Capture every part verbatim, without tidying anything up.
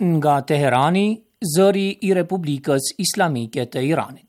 Nga Teherani, zëri I Republikës Islamike të Iranit.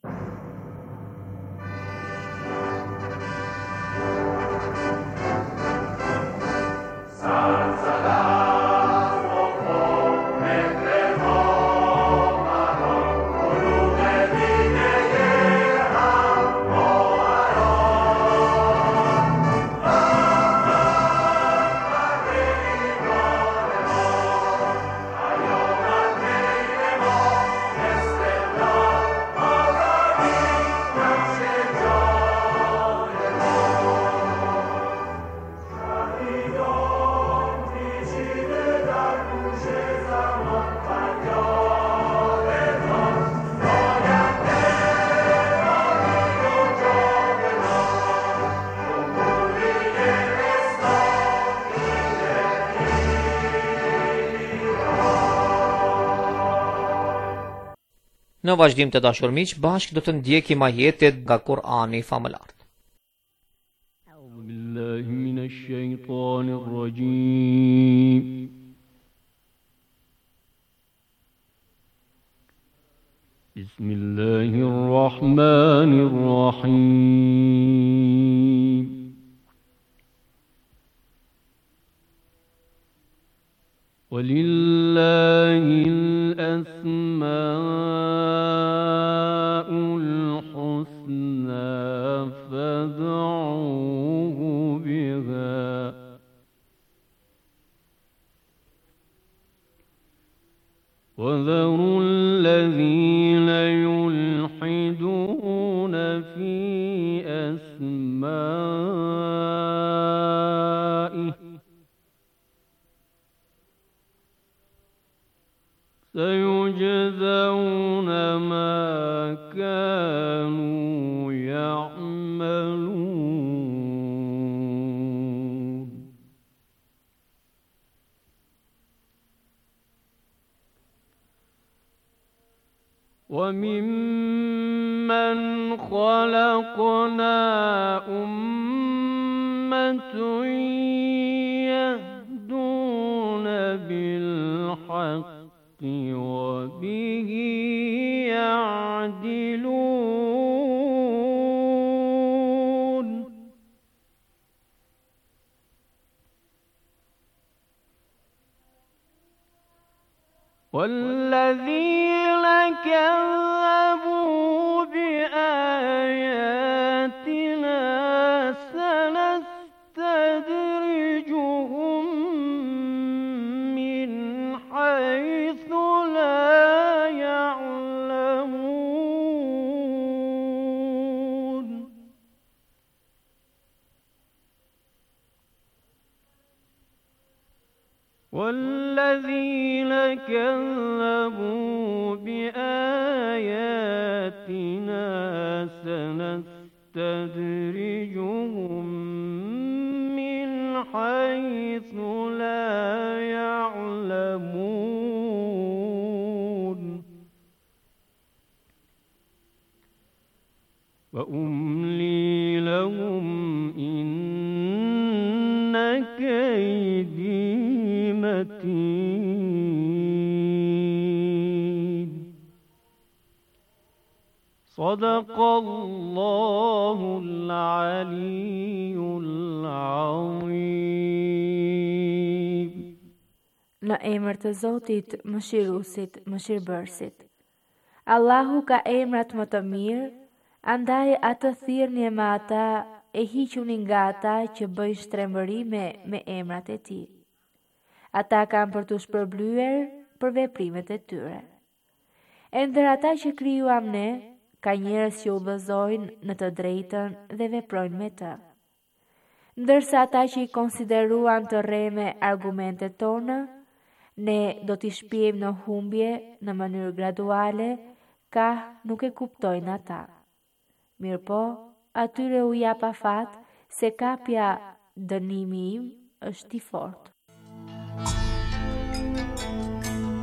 Në vazhdim të dashur miq, bashkë do të ndjekim ajetet nga Kur'ani famëlar. A'udhu billahi minash shaitanir rajim. Bismillahir rahmanir rahim. Walillahil asma'ul husna fad'uhu biha وذروا الذين يلحدون في أسمائه سيجزون ما كانوا يعملون وممن خلقنا أمة يهدون بالحق وبه يعدلون والذين كذبوا بآياتنا سنستدرجهم من حيث لا يعلمون والذين كذبوا بآياتنا سنستدرجهم من حيث لا يعلمون وأملي لهم إن كيدي متين صدق الله العلي العظيم. Në emër të Zotit, Mëshiruesit, Mëshirbërësit. Allahu ka emrat më të mirë, andaj atë thirrni me ata e hiquni nga ata që bëjnë shtrembërime me emrat e tij. Ata kanë për të shpërblyer për veprimet e tyre. E ndër ata që krijuam ne, ka njerëz që udhëzojnë në të drejtën dhe veprojnë me të. Ndërsa ata që i konsideruan të rreme argumentet tona, ne do t'i shpijim në humbje në mënyrë graduale, ka nuk e kuptojnë ata. Mirpo, atyre u jap afat se kapja dënimi im është i fortë.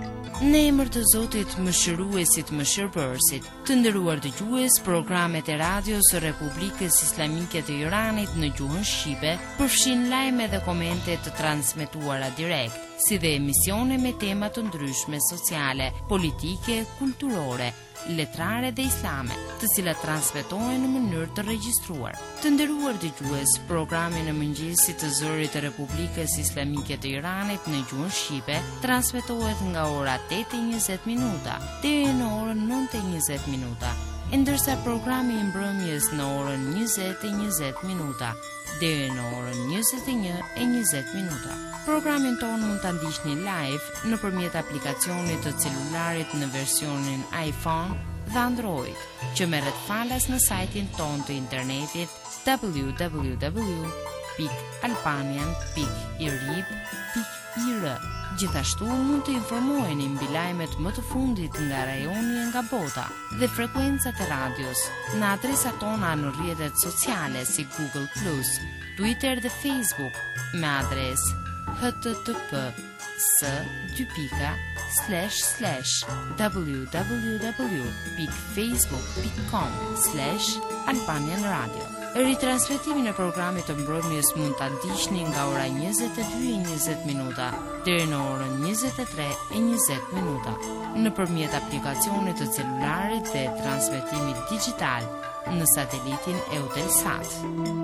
Në emër të Zotit Mëshiruesit Mëshirbërësit, të nderuar dëgjues, programet e radios së Republikës Islamike të Iranit në gjuhën shqipe përfshin lajme dhe komente të transmetuara direkt, si dhe emisione me tema të ndryshme sociale, politike, kulturore, letrare dhe islame, të cilat transmetohen në mënyrë të regjistruar. Të nderuar dëgjues, programi në mëngjesit të zërit të Republikës Islamike të Iranit në gjuhën shqipe transmetohet nga ora tetë e njëzet minuta deri në orën nëntë e njëzet minuta, ndërsa programi i mbrëmjes në orën njëzet e njëzet minuta deri në orën njëzet e një e njëzet minuta. Programin tonë mund të ndiqni live nëpërmjet aplikacionit të celularit në versionin iPhone dhe Android, që merret falas në sajtin tonë të internetit w w w pikë albanian pikë irib pikë i r. Gjithashtu mund të informoheni mbi lajmet më të fundit nga rajoni e nga bota dhe frekuencat e radios në adresat tona në rrjetet sociale si Google plus, Twitter dhe Facebook me adresë http s dy pika slash slash www pikë facebook pikë com slash albanian radio. Ritransmetimin e programit të mbrëmjes mund ta ndiqni nga ora njëzet e dy e njëzet minuta deri në orën njëzet e tre e njëzet minuta nëpërmjet aplikacionit të celularit dhe transmetimit digjital në satelitin Eutelsat.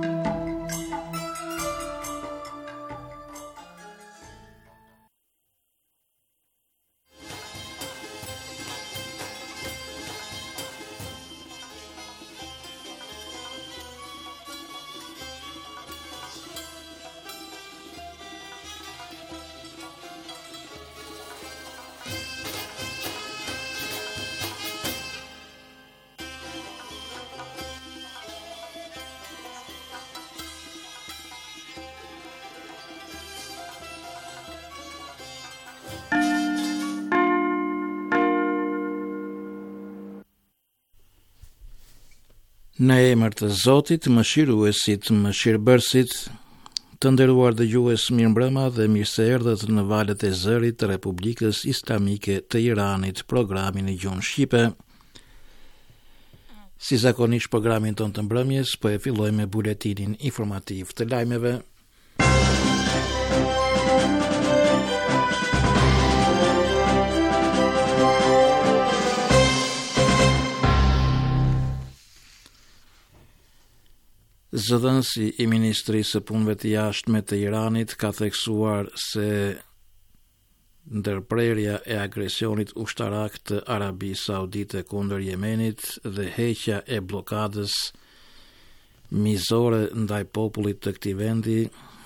Në emër të Zotit, Mëshiruesit, Mëshirbërësit, të nderuar dëgjues, mirëmbrëma dhe mirë se erdhët në valët e zërit të Republikës Islamike të Iranit, programin në gjuhën shqipe. Si zakonisht, programin tonë të mbrëmjes po e filloj me buletinin informativ të lajmeve. Zëdhënësi i Ministrisë së Punëve të Jashtme të Iranit ka theksuar se ndërprerja e agresionit ushtarak të Arabisë Saudite kundër Yemenit dhe heqja e blokadës mizore ndaj popullit të këtij vendi,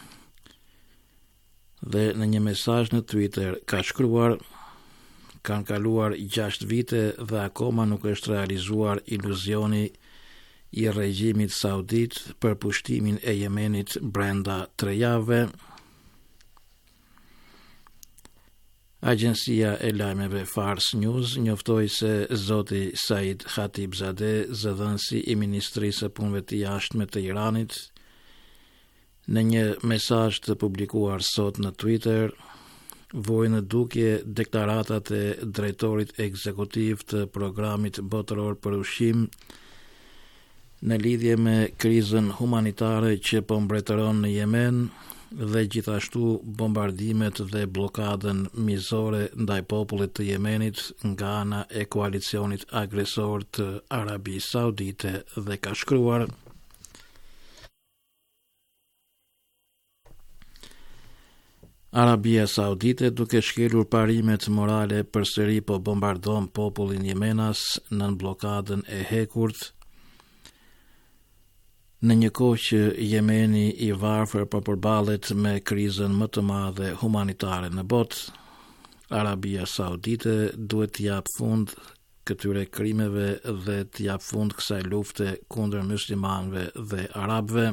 dhe në një mesazh në Twitter ka shkruar: kanë kaluar gjashtë vite dhe akoma nuk është realizuar iluzioni i regjimit saudit për pushtimin e Yemenit brenda tre javëve. Agjencia e lajmeve Fars News njoftoi se zoti Said Khatibzadeh, zëdhënësi i Ministrisë së Punëve të Jashtme të Iranit, në një mesazh të publikuar sot në Twitter, voi në dukje deklaratat e drejtorit ekzekutiv të programit botëror për ushqim në lidhje me krizën humanitare që po mbretëron në Yemen dhe gjithashtu bombardimet dhe blokadën mizore ndaj popullit të Yemenit nga ana e koalicionit agresor të Arabisë Saudite, dhe ka shkruar: Arabia Saudite, duke shkelur parimet morale, përsëri po bombardon popullin yemenas nën blokadën e hekurt, në një kohë që Jemeni i varfër po përballet me krizën më të madhe humanitare në botë. Arabia Saudite duhet të jap fund këtyre krimeve dhe të jap fund kësaj lufte kundër muslimanëve dhe arabëve.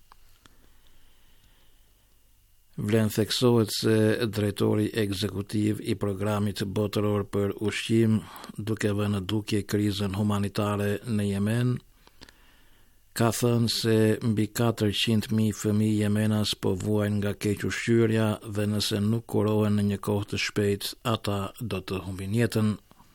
Vlen theksohet se drejtori ekzekutiv i programit botëror për ushqim, duke vënë në dukje krizën humanitare në Yemen, ka thënë se mbi katërqind mijë fëmijë jemenas po vuajnë nga kequshqyrja dhe nëse nuk kurohen në një kohë të shpejtë, ata do të humbin jetën.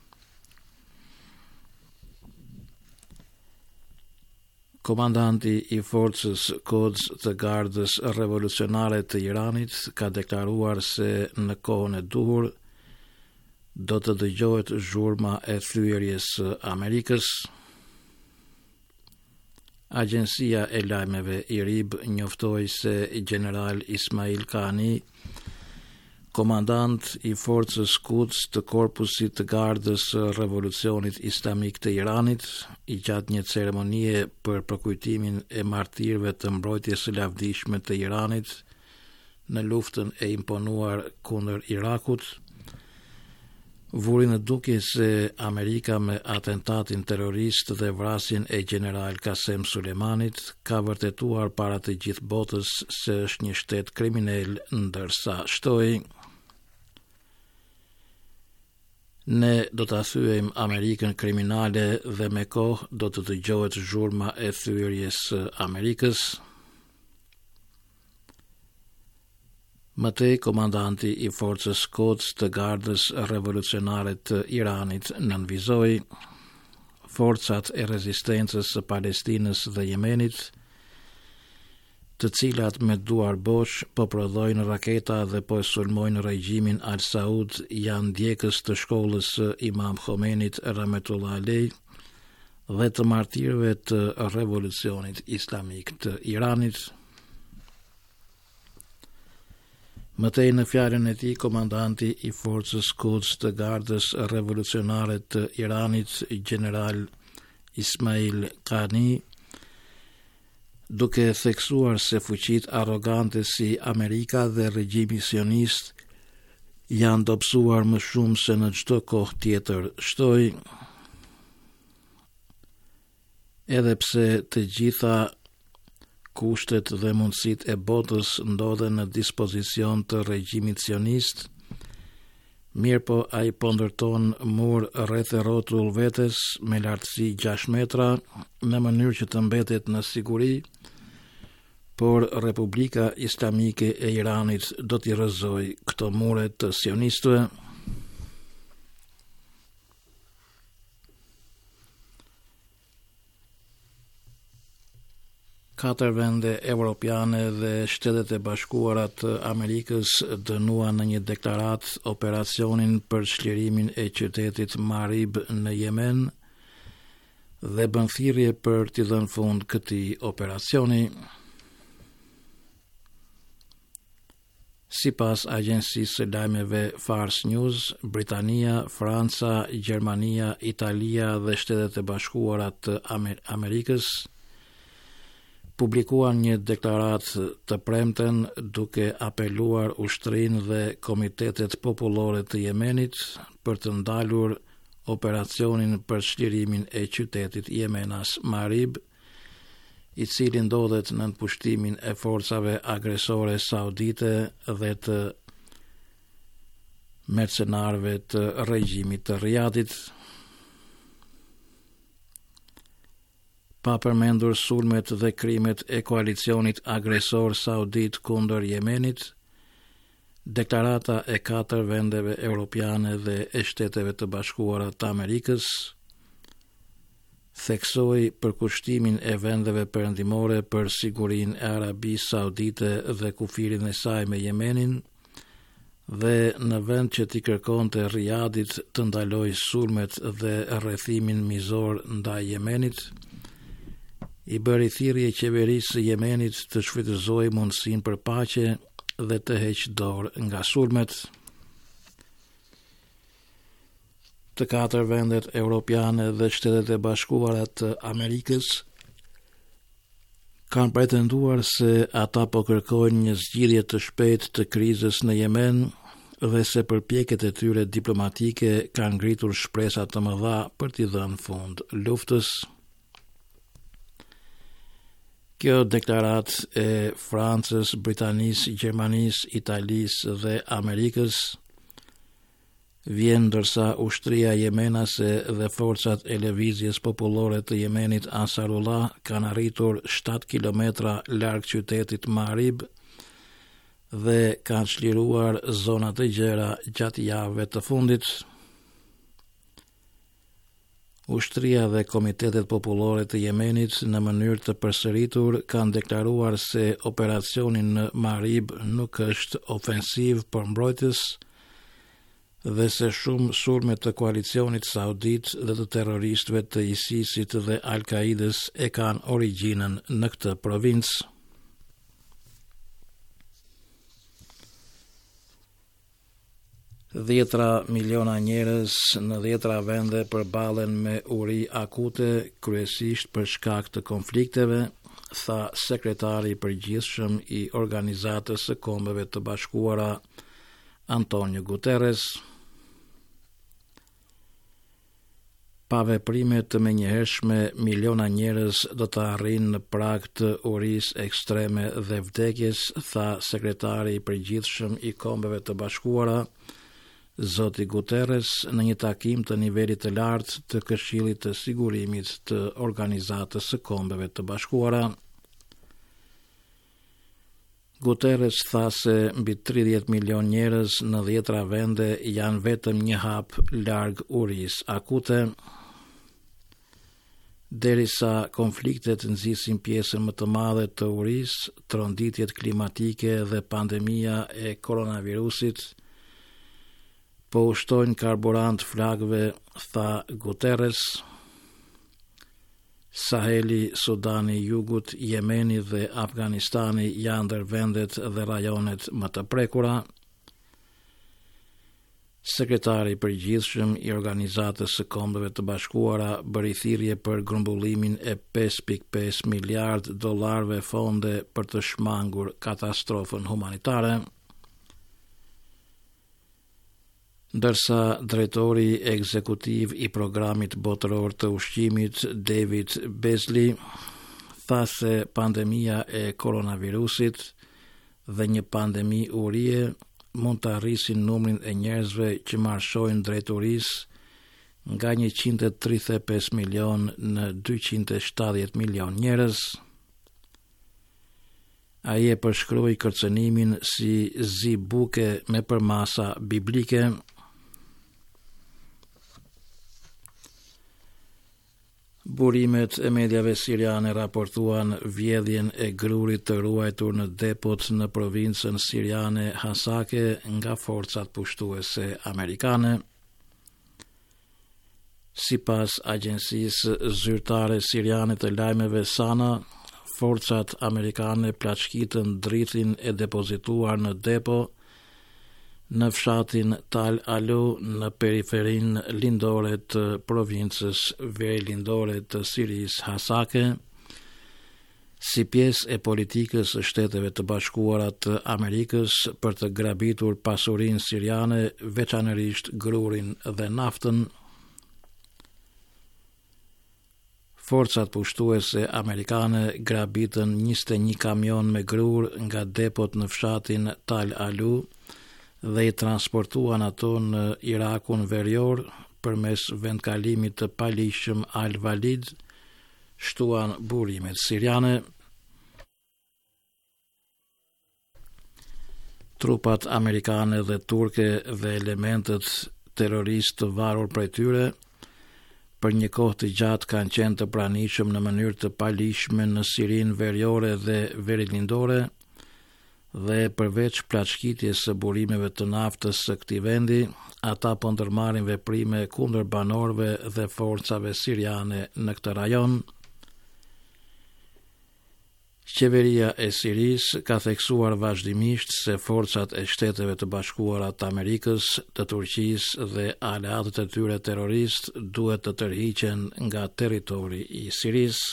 Komandanti i forcës Quds të Gardës Revolucionare të Iranit ka deklaruar se në kohën e duhur do të dëgjohet zhurma e thyerjes së Amerikës. Agjencia e lajmeve I R I B njoftoi se general Ismail Kani, komandant I forcës Quds të korpusit të Gardës së Revolucionit Islamik të Iranit, I gjatë një ceremonie për përkujtimin e martirëve të mbrojtjes së lavdishme të Iranit në luftën e imponuar kundër Irakut, vuri në dukje se Amerika me atentatin terrorist dhe vrasjen e general Qasem Sulemanit ka vërtetuar para të gjithë botës se është një shtet kriminal, ndërsa shtoi: "Ne do ta thyejmë Amerikën kriminale dhe me kohë do të dëgjohet zhurma e thyerjes së Amerikës." Mëtej, komandanti I forcës Quds të Gardës Revolucionare të Iranit nënvizoi: "Forcat e rezistencës së Palestinës dhe Jemenit, të cilat me duar bosh po prodhojnë raketa dhe po e sulmojnë regjimin Al Saud, janë ndjekës të shkollës së Imam Khomenit Rahmetullah Alej dhe të martirëve të Revolucionit Islamik të Iranit." Mëtej, në fjalën e tij, komandanti I forcës Quds të Gardës Revolucionare të Iranit, general Ismail Kani, duke theksuar se fuqitë arrogante si Amerika dhe regjimi sionist janë dobësuar më shumë se në çdo kohë tjetër, shtoi: "Edhe pse të gjitha kushtet dhe mundësit e botës ndodhen në dispozicion të regjimit sionist, mirë po ai po ndërton mur rreth e rrotull vetes me lartësi gjashtë metra në mënyrë që të mbetet në siguri, por Republika Islamike e Iranit do t'i rrëzojë këto mure të sionistëve." Katër vende evropiane dhe Shtetet e Bashkuara të Amerikës dënuan në një deklarat operacionin për çlirimin e qytetit Marib në Yemen dhe bën thirrje për t'i dhënë fund këtij operacioni. Sipas agjencisë së lajmeve Fars News, Britania, Franca, Gjermania, Italia dhe Shtetet e Bashkuara të Amer- Amerikës publikuan një deklarat të premten duke apeluar ushtrinë dhe komitetet popullore të Yemenit për të ndalur operacionin për çlirimin e qytetit Yemenas Marib, I cili ndodhet nën pushtimin e forcave agresore saudite dhe të mercenarëve të regjimit të Riyadit. Pa përmendur sulmet dhe krimet e koalicionit agresor saudit kundër Yemenit, deklarata e katër vendeve europiane dhe e Shteteve të Bashkuara të Amerikës theksoi përkushtimin e vendeve perëndimore për sigurinë e Arabisë Saudite dhe kufirin e saj me Yemenin, dhe në vend që t'i kërkonte Riyadit të ndalojë sulmet dhe rrethimin mizor ndaj Yemenit, I bëri thirrje qeverisë së Yemenit të shfrytëzojë mundësinë për paqe dhe të heqë dorë nga sulmet. Të katër vendet europiane dhe Shtetet e Bashkuara të Amerikës kanë pretenduar se ata po kërkojnë një zgjidhje të shpejtë të krizës në Yemen dhe se përpjekjet e tyre diplomatike kanë ngritur shpresa të mëdha për t'i dhënë fund luftës. Kjo deklarat e Francës, Britanisë, Gjermanisë, Italisë dhe Amerikës vjen ndërsa ushtria jemenase dhe forcat e lëvizjes popullore të Jemenit Ansarullah kanë arritur shtatë kilometra larg qytetit Marib dhe kanë çliruar zona të gjera gjatë javëve të fundit. Ushtria dhe Komitetet Popullore të Jemenit në mënyrë të përsëritur kanë deklaruar se operacioni në Marib nuk është ofensiv por mbrojtës dhe se shumë sulme të koalicionit saudit dhe të terroristëve të ISIS-it dhe Al-Qaidës e kanë origjinën në këtë provincë. Dhjetra miliona njerëz në dhjetra vende përballen me uri akute, kryesisht për shkak të konflikteve, tha sekretari i përgjithshëm i Organizatës së Kombeve të Bashkuara, Antonio Guterres. Pa veprime të menjëhershme, miliona njerëz do të arrijnë në prag të urisë ekstreme dhe vdekjes, tha sekretari i përgjithshëm i Kombeve të Bashkuara, Zoti Guterres, në një takim të nivelit të lartë të Këshillit të Sigurimit të Organizatës së Kombeve të Bashkuara. Guterres tha se mbi tridhjetë milion njerëz në dhjetra vende janë vetëm një hap larg urisë akute. Derisa konfliktet nxisin pjesën më të madhe të urisë, tronditjet klimatike dhe pandemia e koronavirusit po ushtojnë karburant flakëve, tha Guterres. Saheli, Sudani i Jugut, Jemeni dhe Afganistani janë ndër vendet dhe rajonet më të prekura. Sekretari i përgjithshëm i Organizatës së Kombeve të Bashkuara bëri thirrje për grumbullimin e pesë pikë pesë miliard dollarëve fonde për të shmangur katastrofën humanitare. Ndërsa drejtori ekzekutiv i programit botëror të ushqimit, David Beasley, tha se pandemia e koronavirusit dhe një pandemi urie mund të arrisin numrin e njerëzve që marshojnë drejt urisë nga njëqind e tridhjetë e pesë milion në dyqind e shtatëdhjetë milion njerëz. Ai e përshkroi kërcënimin si zi buke me përmasa biblike. Burimet e mediave siriane raportuan vjedhjen e grurit të ruajtur në depot në provincën siriane Hasake nga forcat pushtuese amerikane. Sipas agjencisë zyrtare siriane të lajmeve Sana, forcat amerikane plaçkitën dritin e depozituar në depo në fshatin Tal Alu në periferin lindore të provincës verilandore të Sirisë Hasake, si pjesë e politikës së Shteteve të Bashkuara të Amerikës për të grabitur pasurinë siriane, veçanërisht grurin dhe naftën. Forcat pushtuese amerikane grabitën njëzet e një kamion me grur nga depot në fshatin Tal Alu dhe i transportuan ato në Irakun verior përmes vendkalimit të palishëm Al-Walid, shtuan burimet siriane. Trupat amerikane dhe turke dhe elementet terroristë të varur prej tyre për një kohë të gjatë kanë qenë të pranishëm në mënyrë të palishme në Sirinë veriore dhe verilindore, dhe përveç plaçkitjes së burimeve të naftës së këtij vendi, ata po ndërmarrin veprime kundër banorëve dhe forcave siriane në këtë rajon. Qeveria e Sirisë ka theksuar vazhdimisht se forcat e Shteteve të Bashkuara të Amerikës, të Turqisë dhe aleatët e tyre terrorist duhet të tërhiqen nga territori i Sirisë.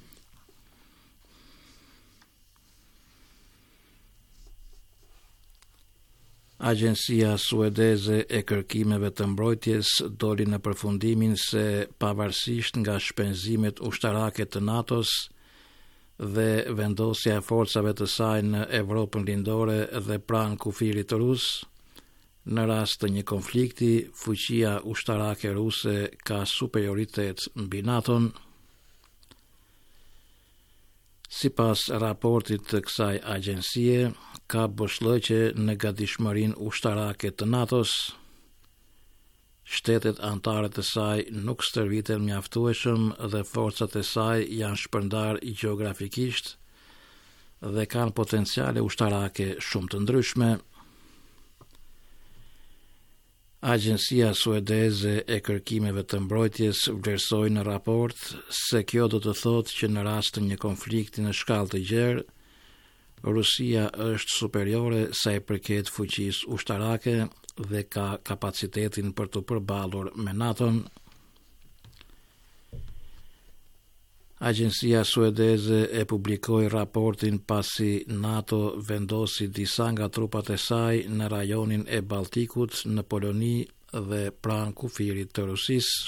Agjencia suedeze e kërkimeve të mbrojtjes doli në përfundimin se pavarësisht nga shpenzimet ushtarake të NATO-s dhe vendosja e forcave të saj në Evropën lindore dhe pranë kufirit të rus, Në rast të një konflikti, fuqia ushtarake ruse ka superioritet mbi NATO-n. Sipas raportit të kësaj agjencie, ka boshllëqe në gatishmërinë ushtarake të NATO-s. Shtetet anëtare të saj nuk stërviten mjaftueshëm dhe forcat e saj janë shpërndar gjeografikisht dhe kanë potenciale ushtarake shumë të ndryshme. Agjencia suedeze e kërkimeve të mbrojtjes vlerësoi në raport se kjo do të thotë që në rast të një konflikti në shkallë të gjerë, Rusia është superiore sa i përket fuqisë ushtarake dhe ka kapacitetin për të përballur me NATO-n. Agjencia suedeze e publikoi raportin pasi NATO vendosi disa nga trupat e saj në rajonin e Balltikut në Poloni dhe pranë kufirit të Rusisë.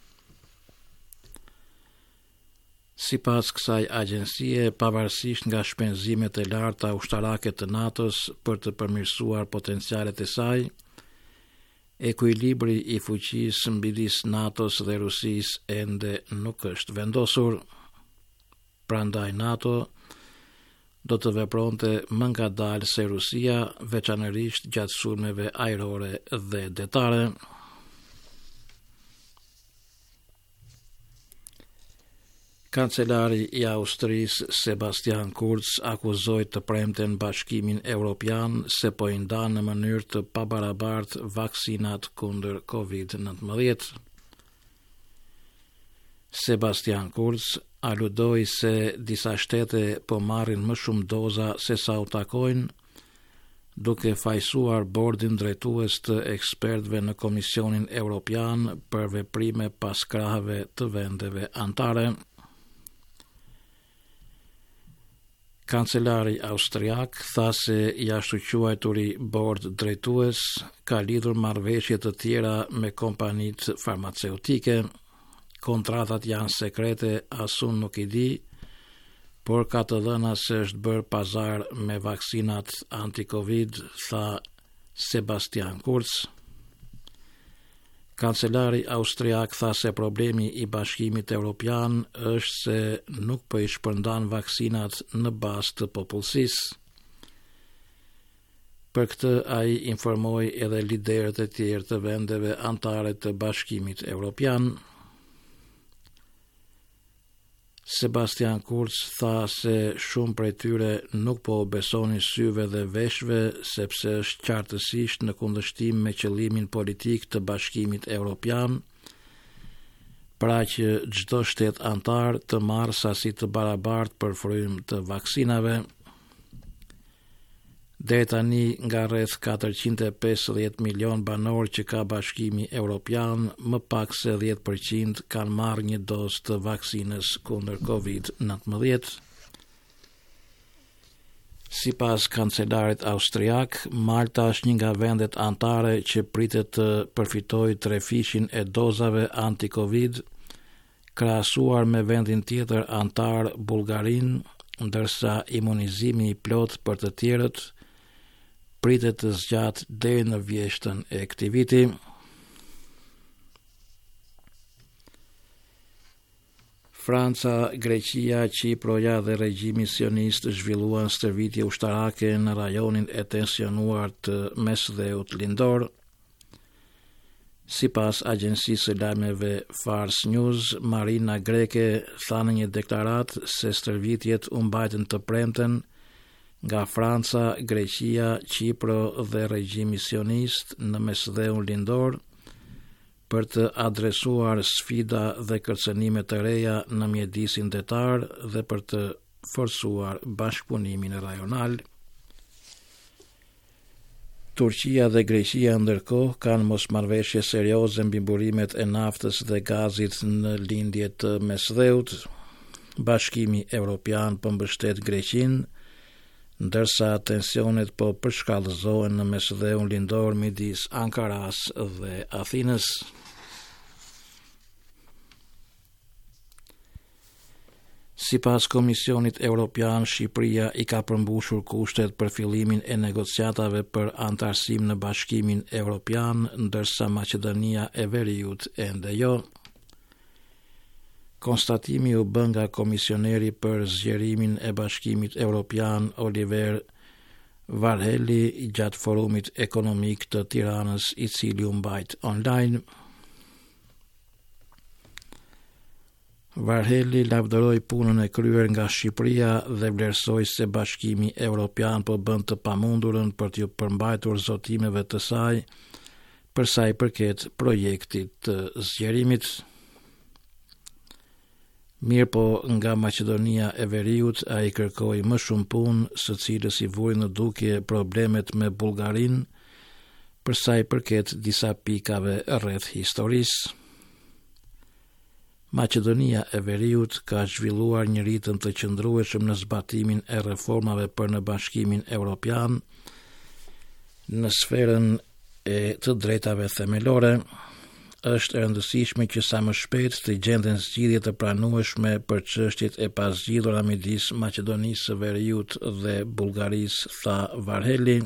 Sipas kësaj agjencie, pavarësisht nga shpenzimet e larta ushtarake të NATO-s për të përmirësuar potencialet e saj, ekuilibri i fuqisë midis NATO-s dhe Rusisë ende nuk është vendosur. Prandaj NATO do të vepronte më ngadalë se Rusia, veçanërisht gjatë sulmeve ajrore dhe detare. Kancelari i Austrisë Sebastian Kurz akuzoi të premten Bashkimin Evropian se po i ndan në mënyrë të pabarabartë vaksinat kundër kovid nëntëmbëdhjetë. Sebastian Kurz aludoi se disa shtete po marrin më shumë doza se sa u takojnë, duke fajsuar bordin drejtues të ekspertëve në Komisionin Evropian për veprime pas krahëve të vendeve anëtare. Kancelari austriak tha se i ashtuquajturi bord drejtues ka lidhur marrëveshje të tjera me kompanitë farmaceutike. Kontratat janë sekrete, asun nuk i di, por ka të dhëna se është bërë pazar me vaksinat anti-Covid, tha Sebastian Kurz. Kancelari austriak tha se problemi i Bashkimit Evropian është se nuk po i shpërndan vaksinat në bazë të popullsisë. Për këtë ai informoi edhe liderët e tjerë të vendeve anëtare të Bashkimit Evropian. Sebastian Kurz tha se shumë prej tyre nuk po besonin syve dhe veshve sepse është qartësisht në kundërshtim me qëllimin politik të Bashkimit Evropian, pra që çdo shtet antar të marrë sasi të barabartë për frym të vaksinave. Deri tani nga rreth katërqind e pesëdhjetë milion banor që ka Bashkimi Evropian, më pak se dhjetë përqind kanë marrë një dozë të vaksinës kundër kovid nëntëmbëdhjetë. Sipas kancelarit austriak, Malta është një nga vendet anëtare që pritet të përfitojë trefishin e dozave anti-Covid, krahasuar me vendin tjetër anëtar Bullgarinë, ndërsa imunizimi i plot për të tjerët pritet të zgjatë deri në vjeshtën e këtij viti. Franca, Greqia, Çiproja dhe regjimi sionist zhvilluan stërvitje ushtarake në rajonin e tensionuar të Mesdheut lindor. Sipas agjencisë së lajmeve Fars News, Marina greke tha në një deklaratë se stërvitjet u mbajtën të premten nga Franca, Greqia, Çipro dhe regjimi sionist në Mesdheun lindor për të adresuar sfida dhe kërcënime të reja në mjedisin detar dhe për të forcuar bashkëpunimin rajonal. Turqia dhe Greqia ndërkohë kanë mosmarrëveshje serioze mbi burimet e naftës dhe gazit në lindje të Mesdheut. Bashkimi Evropian po mbështet Greqinë, ndërsa tensionet po përshkallëzohen në Mesdheun lindor midis Ankaras dhe Athinës. Sipas Komisionit Evropian, Shqipëria i ka përmbushur kushtet për fillimin e negociatave për antarësim në Bashkimin Evropian, ndërsa Maqedonia e Veriut ende jo. Konstatimi u bë nga komisioneri për zgjerimin e Bashkimit Evropian Oliver Varhelyi gjatë forumit ekonomik të Tiranës, i cili u mbajt online. Varhelyi lavdëroi punën e kryer nga Shqipëria dhe vlerësoi se Bashkimi Evropian po bën të pamundurën për t'ju përmbajtur zotimeve të saj për sa i përket projektit të zgjerimit. Mirë po nga Maqedonia e Veriut ai kërkoi më shumë punë, së cilës i vuajnë në dukje problemet me Bullgarinë për sa i përket disa pikave rreth historisë. Maqedonia e Veriut ka zhvilluar një ritëm të qëndrueshëm në zbatimin e reformave për në Bashkimin Evropian në sferën e të drejtave themelore. Është e rëndësishme që sa më shpejt të gjenden zgjidhje të pranueshme për çështjet e pazgjidhura midis Maqedonisë së Veriut dhe Bullgarisë, tha Varhelyi.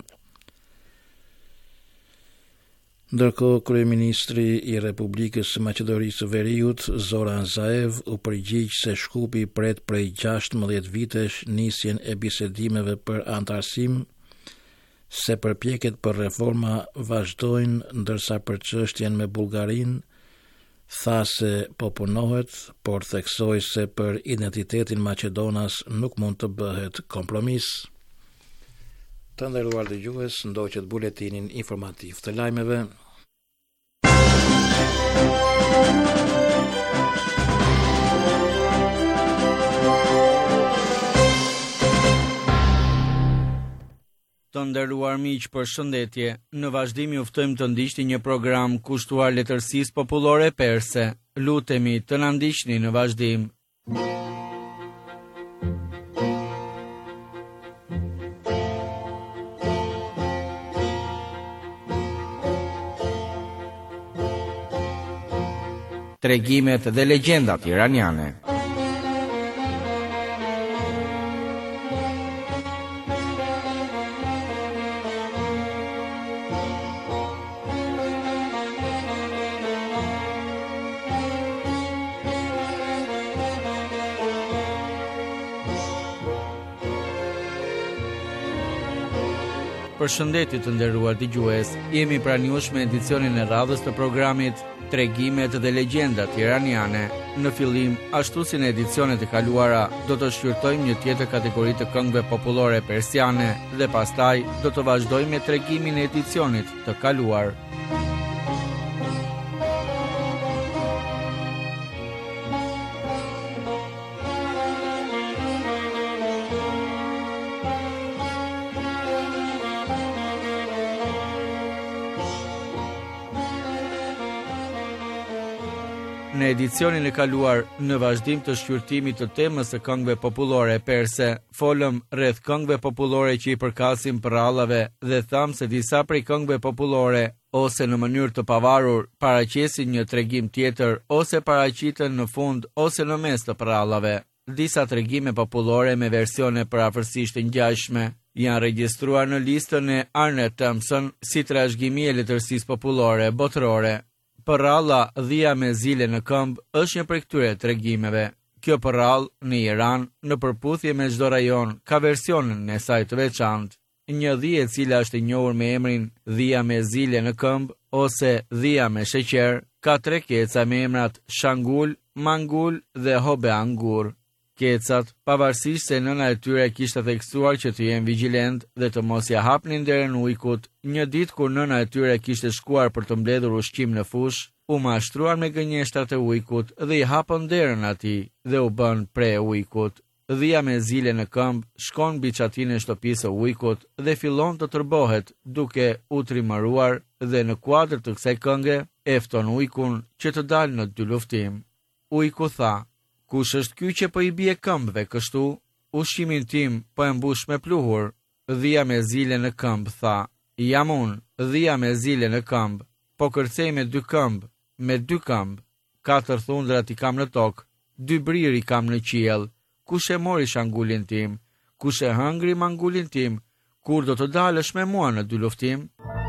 Ndërkohë, kryeministri i Republikës së Maqedonisë së Veriut, Zoran Zaev, u përgjigj se Shkupi pret prej gjashtëmbëdhjetë vitesh nisjen e bisedimeve për antarësim, se përpjekjet për reforma vazhdojnë, ndërsa për çështjen me Bullgarinë tha se po punohet, por theksoi se për identitetin maqedonas nuk mund të bëhet kompromis. Të nderuar dëgjues, ndoqët buletinin informativ të lajmeve. Të nderuar miq, përshëndetje. Në vazhdim ju ftojmë të ndiqni një program kushtuar letërsisë popullore perse. Lutemi të na ndiqni në vazhdim. Tregimet dhe legjendat iraniane. Përshëndetje të nderuar dëgjues, jemi pranë jush me edicionin e radhës të programit Tregimet dhe legjendat iraniane. Në fillim, ashtu si në edicionet e kaluara, do të shqyrtojmë një tjetër kategori të këngëve popullore persiane dhe pastaj do të vazhdojmë me tregimin e edicionit të kaluar. Në edicionin e kaluar, në vazhdim të shqyrtimit të temës së këngëve popullore perse, folëm rreth këngëve popullore që i përkasin prallave dhe tham se disa prej këngëve popullore ose në mënyrë të pavarur paraqesin një tregim tjetër ose paraqiten në fund ose në mes të prallave. Disa tregime popullore me versione përafërsisht të ngjashme janë regjistruar në listën e Arne Thompson si trashëgimi e letërsisë popullore botërore. Përralla dhia me zile në këmbë është një prej këtyre tregimeve. Kjo përrallë në Iran, në përputhje me çdo rajon, ka versionin e saj të veçantë. Një dhije e cila është e njohur me emrin dhia me zile në këmbë ose dhia me sheqer, ka tre keca me emrat Shangul, Mangul dhe Hobe Angur. Kecat, pavarësisht se nëna e tyre kishte theksuar që të jenë vigjilent dhe të mos ja hapnin derën ujkut, një ditë kur nëna e tyre kishte shkuar për të mbledhur ushqim në fush, u mashtruan me gënjeshtrat e ujkut dhe i hapën derën atij dhe u bën pre e ujkut. Dhia me zile në këmbë shkon mbi çatinë e shtëpisë së ujkut dhe fillon të tërbohet duke u trimëruar dhe në kuadër të kësaj kënge e fton ujkun që të dalë në dy luftim. Ujku tha: "Kush është ky që po i bie këmbëve kështu? Ushqimin tim po e mbush me pluhur." Dhia me zile në këmbë tha: "Jam unë, dhia me zile në këmbë, po kërcej me dy këmbë, me dy këmbë. Katër thundrat i kam në tokë, dy brirë i kam në qiell. kush e mori shangulin tim, kush e hëngri mangulin tim, kur do të dalësh me mua në dy luftim?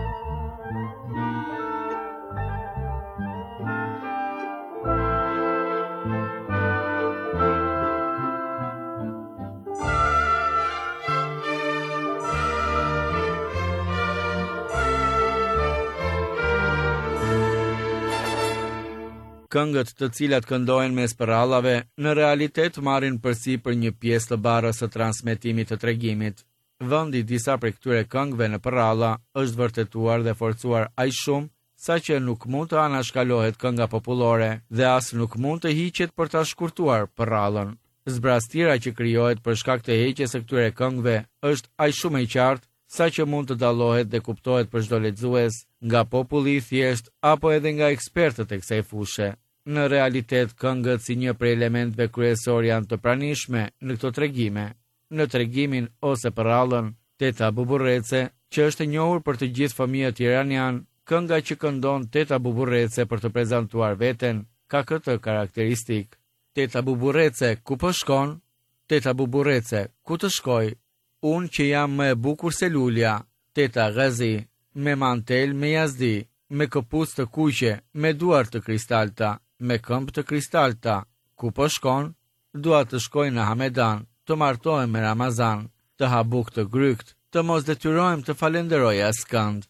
Këngët të cilat këndohen mes përrallave, në realitet marrin përsipër një pjesë të barrës së transmetimit të tregimit. Vendi disa prej këtyre këngëve në përralla është vërtetuar dhe forcuar aq shumë saqë nuk mund të anashkalohet kënga popullore dhe as nuk mund të hiqet për ta shkurtuar përrallën. Zbrastira që krijohet për shkak të heqjes së këtyre këngëve është aq shumë e qartë saqë mund të dallohet dhe kuptohet për çdo lexues, nga populli i thjesht apo edhe nga ekspertët e kësaj fushë. Në realitet, këngët si një prej elementëve kryesor janë të pranishme në këto tregime. Në tregimin ose përrallën, Teta Buburrece, që është e njohur për të gjithë fëmijët iranian, kënga që këndon Teta Buburrece për të prezantuar veten, ka këtë karakteristik. Teta Buburrece, ku po shkon? Teta Buburrece, ku të shkoj? Unë që jam më e bukur se lulja. Teta Ghazi, me mantel me jazdi, me këpucë të kuqe, me duar të kristalta, me këmbë të kristalta. Ku po shkon? Dua të shkoj në Hamedan, të martohem me Ramazan, të ha bukë të grykt, të mos detyrohem të falenderoj askënd.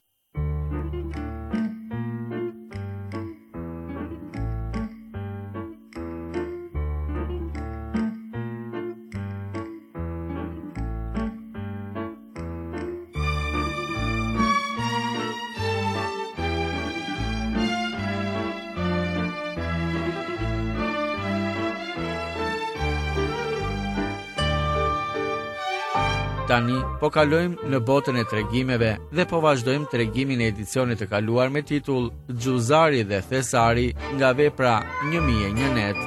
Tani, po kalojmë në botën e tregimeve dhe po vazhdojmë tregimin e edicionit të kaluar me titull Xhuzari dhe Thesari nga vepra një mijë e një net.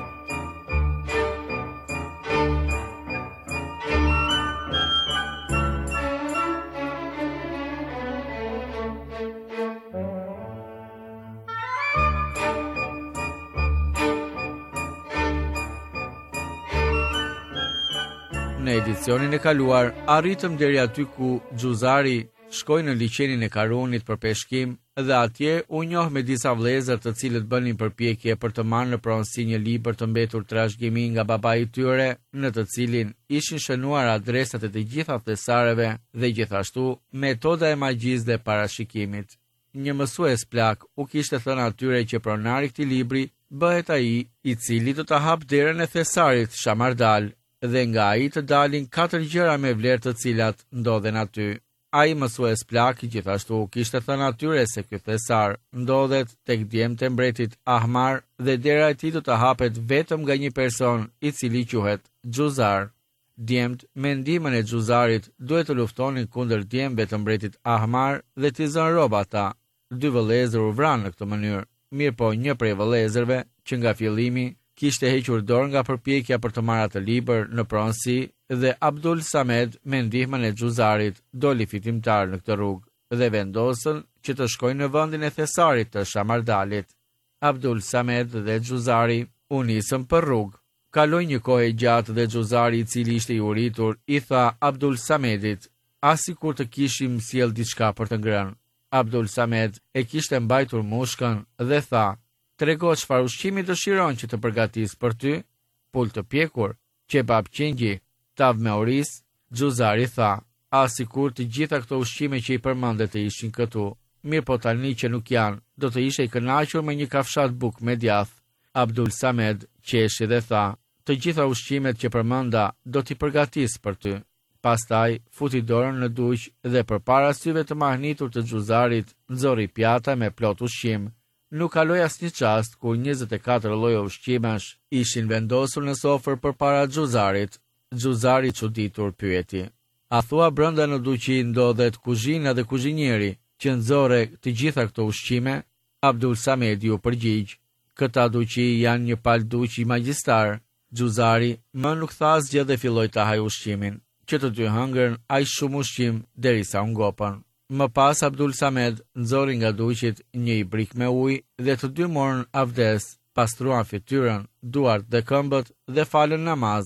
Në edicionin e kaluar, arritëm deri aty ku Xhuzari shkoi në liçenin e Karunit për peshkim dhe atje u njoh me disa vëllezër të cilët bënin përpjekje për të marrë në pronësi një libër të mbetur trashëgimi nga babai i tyre, në të cilin ishin shënuar adresat e të gjitha thesareve dhe gjithashtu metoda e magjisë dhe parashikimit. Një mësues plak u kishte thënë atyre që pronari i këtij libri bëhet ai i cili do ta hap derën e thesarit Shamardal, dhe nga ai të dalin katër gjëra me vlerë të cilat ndodhen aty. Ai mësues plak gjithashtu kishte thënë atyre se ky thesar ndodhet tek djemtë e mbretit Ahmar dhe dera e tij do të hapet vetëm nga një person i cili quhet Xhuzar. Djemt me ndihmën e Xuzarit duhet të luftonin kundër djemve të mbretit Ahmar dhe t'i zënë rroba ata. Dy vëllezër u vranë në këtë mënyrë. Mirë po, një prej vëllezërve që nga fillimi kishte hequr dorë nga përpjekja për të marrë atë libër në pronësi dhe Abdul Samed me ndihmën e Xuzarit doli fitimtar në këtë rrugë dhe vendosën që të shkojnë në vendin e thesarit të Shamardalit. Abdul Samed dhe Xuzari u nisën për rrugë. Kaloi një kohë e gjatë dhe Xuzari, i cili ishte i uritur, i tha Abdul Samedit: "As sikur të kishim sjell diçka për të ngrënë." Abdul Samed e kishte mbajtur mushkën dhe tha: "Trego çfarë ushqimi dëshiron që të përgatis për ty?" "Pul të pjekur, kebab qingji, tav me oris." Xuzari tha: "As sikur të gjitha këto ushqime që i përmendet të ishin këtu. Mirë po tani që nuk janë, do të ishe i kënaqur me një kafshat bukë me djath." Abdul Samed qeshi dhe tha: "Të gjitha ushqimet që përmenda do t'i përgatis për ty." Pastaj futi dorën në duq dhe përpara syve të mahnitur të Xuzarit nxorri pjata me plot ushqim. Nuk kaloi asnjë çast kur njëzet e katër lloje ushqimesh ishin vendosur në sofër përpara Xuzarit. Xuzari çuditur pyeti: "A thua brenda në duqi ndodhet kuzhina dhe kuzhinieri që nxorre të gjitha këto ushqime?" Abdul Samedi u përgjigj: "Këta duqi janë një pal duqi magjistar." Xuzari më nuk tha asgjë dhe filloi të haj ushqimin. Që të dy hëngrën aq shumë ushqim derisa u ngopën. Më pas Abdul Samed nxorri nga duqit një ibrik me ujë dhe të dy morën avdes, pastruan fytyrën, duart dhe këmbët dhe falën namaz.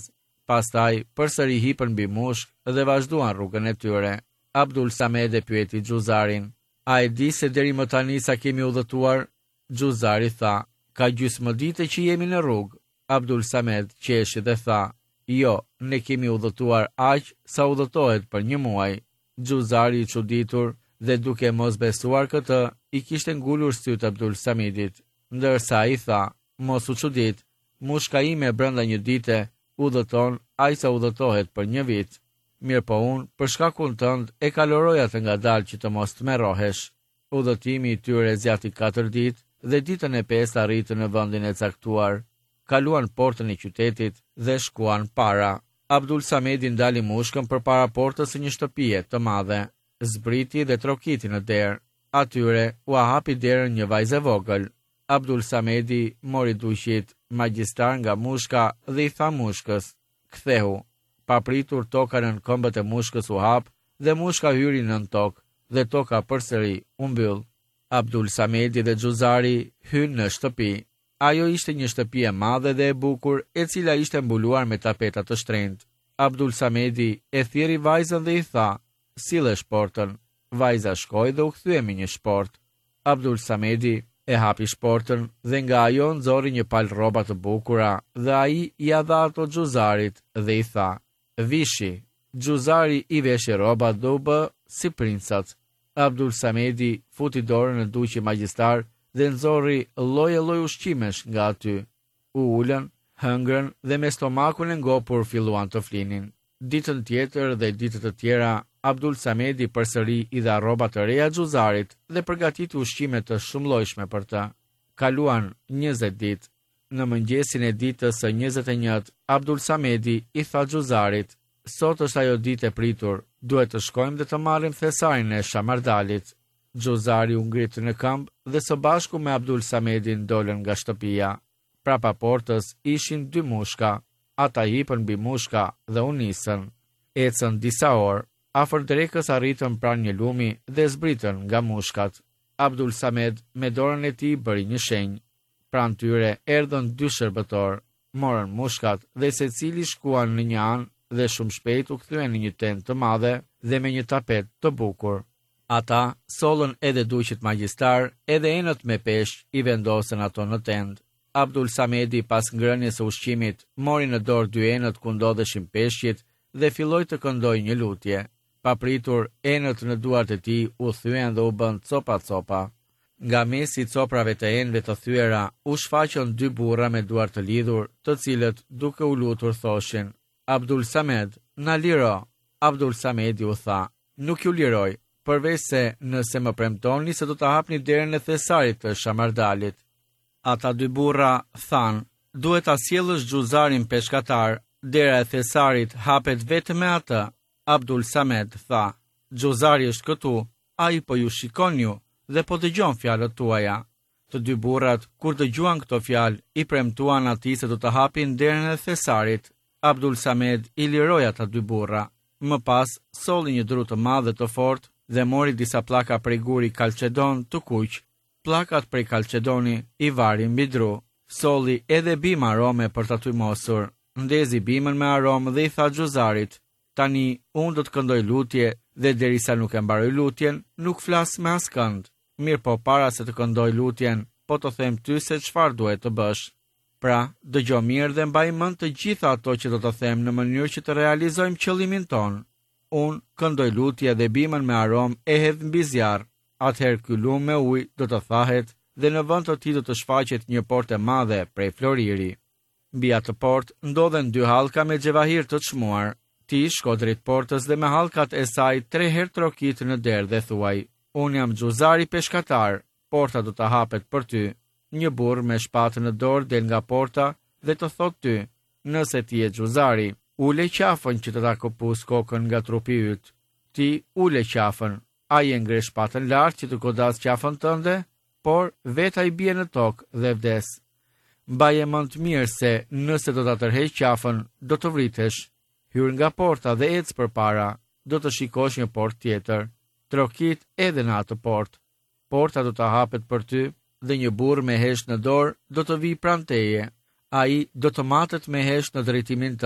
Pastaj përsëri hipën mbi mushkë dhe vazhduan rrugën e tyre. Abdul Samed e pyeti Xuzarin: "A e di se deri më tani sa kemi udhëtuar?" Xuzari tha: "Ka gjysmë dite që jemi në rrugë." Abdul Samed qeshi dhe tha: "Jo, ne kemi udhëtuar aq sa udhëtohet për një muaj." Xuzari i çuditur dhe duke mos besuar këtë, i kishte ngulur syt Abdul Samedit, ndërsa ai tha: "Mos u çudit, mushka ime brenda një dite udhëton aq sa udhëtohet për një vit. Mirë po unë, për shkakun tënd, e kaloroja të ngadalë që të mos të merrohesh." Udhëtimi i tyre zgjati katër ditë dhe ditën e pestë arritën në vendin e caktuar. Kaluan portën e qytetit dhe shkuan para. Abdul Samedi ndali mushkën përpara portës së një shtëpie të madhe, zbriti dhe trokiti në derë. Atyre u hapi derën një vajzë e vogël. Abdul Samedi mori duqit magjistar nga mushka dhe i tha mushkës: "Kthehu." Papritur toka nën këmbët e mushkës u hap dhe mushka hyri nën tokë dhe toka përsëri u mbyll. Abdul Samedi dhe Xuzari hynë në shtëpi. Ajo ishte një shtëpi e madhe dhe e bukur, e cila ishte mbuluar me tapeta të shtrenjtë. Abdul Samedi e thirri vajzën dhe i tha: "Sille shportën." Vajza shkoi dhe u kthye me një shport. Abdul Samedi e hapi shportën dhe nga ajo nxorri një palë rroba të bukura dhe ai ia dha ato Xuzarit dhe i tha: "Vishi." Xuzari i veshi rrobat dhe u bë si princat. Abdul Samedi futi dorën në duqi magjistar dhe nxorri lloje lloj ushqimesh nga aty. U ulën, hëngrën dhe me stomakun e ngopur filluan të flinin. Ditën tjetër dhe ditët të tjera, Abdul Samedi përsëri i dha rroba të reja Xuzarit dhe përgatiti ushqime të shumëllojshme për të. Kaluan njëzet ditë. Në mëngjesin e ditës së njëzet e njëjtë, Abdul Samedi i tha Xuzarit: "Sot është ajo ditë e pritur, duhet të shkojmë dhe të marrim thesarin e Shamardalit." Xuzari u ngrit në këmbë dhe së bashku me Abdul Samedin dolën nga shtëpia. Prapa portës ishin dy mushka. Ata hipën mbi mushka dhe u nisën. Ecën disa orë, afër drekës arritën pranë një lumi dhe zbritën nga mushkat. Abdul Samed me dorën e tij bëri një shenjë. Pranë tyre erdhën dy shërbëtor, morën mushkat dhe secili shkuan në një anë dhe shumë shpejt u kthyen në një tent të madhe dhe me një tapet të bukur. Ata sollën edhe duqit magjistar, edhe enët me peshq i vendosën ato në tent. Abdul Samedi pas ngrënies së ushqimit mori në dorë dy enët ku ndodheshin peshqit dhe filloi të këndoi një lutje. Papritur, enët në duart e tij u thyen dhe u bën copa copa. Nga mesi i coprave të enëve të thyera u shfaqën dy burra me duar të lidhur, të cilët duke u lutur thoshin: "Abdul Samed, na liro." Abdul Samedi u tha: "Nuk ju liroj, përveç se nëse më premtoni se do të hapni derën e thesarit të Shamardalit." Ata dy burra thanë: "Duhet ta sjellësh Xuzarin peshkatar, dera e thesarit hapet vetëm me atë." Abdul Samed tha: "Xuzari është këtu, ai po ju shikon ju dhe po dëgjon fjalët tuaja." Të dy burrat, kur dëgjuan këto fjalë, i premtuan atij se do të hapin derën e thesarit. Abdul Samed i liroi ata dy burra. Më pas, solli një dru të madhe të fortë dhe mori disa pllaka prej guri kalçedon të kuq. Pllakat prej kalçedoni i vari mbi dru. Solli edhe bim arome për ta tymosur. Ndezi bimën me aromë dhe i tha Xuzarit: "Tani unë do të këndoj lutje dhe derisa nuk e mbaroj lutjen, nuk flas me askënd. Mirë po, para se të këndoj lutjen, po të them ty se çfarë duhet të bësh. Pra, dëgjo mirë dhe mbaj mend të gjitha ato që do të them në mënyrë që të realizojmë qëllimin ton. Unë këndoj lutje dhe bimën me aromë e hedh mbi zjarr. Atëherë ky lum me ujë do të thahet dhe në vend të tij do të shfaqet një portë e madhe prej floriri. Mbi atë portë ndodhen dy hallka me xhevahir të çmuar. Ti shko drejt portës dhe me hallkat e saj tre herë trokit në derë dhe thuaj: Unë jam Xuzari peshkatar, porta do të hapet për ty. Një burr me shpatë në dorë del nga porta dhe të thot ty: Nëse ti je Xuzari, ule qafën që të ta kopus kokën nga trupi yt. Ti ule qafën, ai e ngre shpatën lart që të godas qafën tënde, por vetë ai bie në tokë dhe vdes. Mbaje mend mirë se nëse do ta tërheq qafën, do të vritesh. Hyr nga porta dhe ec përpara, do të shikosh një portë tjetër. Trokit edhe në atë portë. Porta do të hapet për ty dhe një burr me hesht në dorë do të vi pranë teje. Ai do të matet me hesht në drejtimin tënd.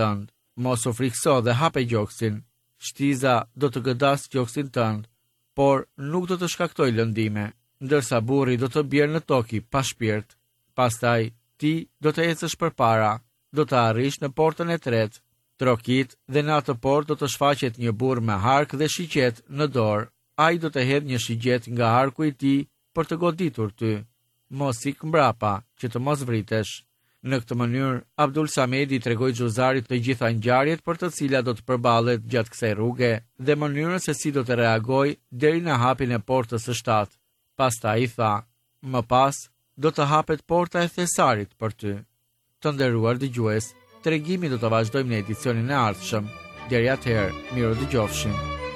Mos u frikso dhe hape gjoksin. Shtiza do të gëdas gjoksin tënd, por nuk do të shkaktoj lëndime, ndërsa burri do të bjerë në toki pa shpirt. Pastaj ti do të ecësh përpara, do të arrish në portën e tretë. Trokit dhe në atë portë do të shfaqet një burr me hark dhe shiqet në dorë. Ai do të hedh një shigjet nga harku i tij për të goditur ty. Mos ik mbrapa, që të mos vritesh. Në këtë mënyrë, Abdul Samedi tregoi Xuzarit të gjitha ngjarjet për të cilat do të përballet gjatë kësaj rruge dhe mënyrën se si do të reagojë deri në hapjen e portës së shtatë. Pastaj i tha: "Më pas do të hapet porta e Thesarit për ty." Të nderuar dëgjues, tregimin do të vazhdojmë në edicionin e ardhshëm. Deri atëherë, miru dëgjofshim.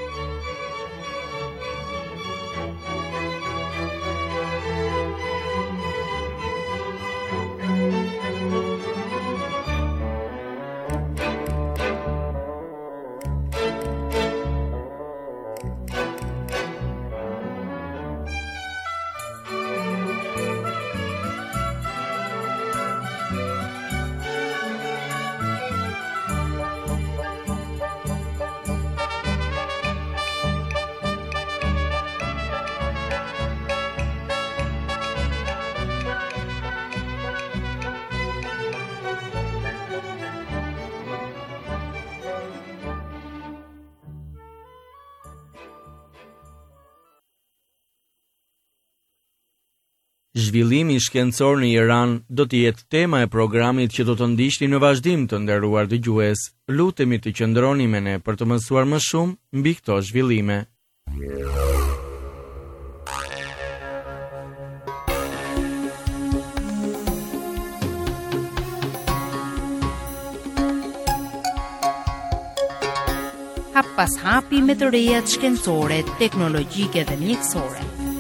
Zhvillimi shkencor në Iran do të jetë tema e programit që do të ndiqni në vazhdim, të nderuar dëgjues. Lutemi të qëndroni me ne për të mësuar më shumë mbi këto zhvillime. Hap pas hapi me të rejat shkencore, teknologjike dhe mjekësore.